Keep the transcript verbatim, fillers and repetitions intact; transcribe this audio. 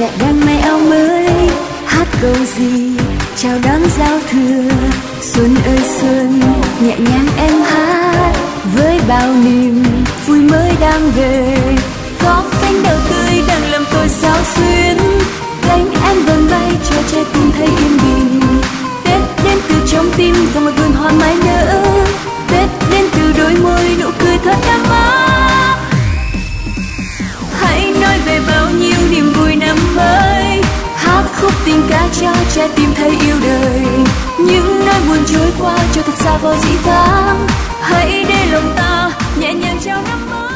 mẹ đang may áo mới, hát câu gì chào đón giao thừa. Xuân ơi xuân, nhẹ nhàng em hát với bao niềm vui mới đang về. Có cánh đào tươi đang làm tôi xao xuyến, cánh em vần bay cho trái tim thấy yên bình. Tết đến từ trong tim và một vườn hoa mãi nở, Tết đến từ đôi môi nụ cười thật ấm áp. Hãy nói về bao nhiêu niềm vui năm mới, hát khúc tình ca cho trái tim thấy yêu đời. Những nỗi buồn trôi qua cho thật xa vào dĩ vãng, hãy để lòng ta nhẹ nhàng chào năm mới.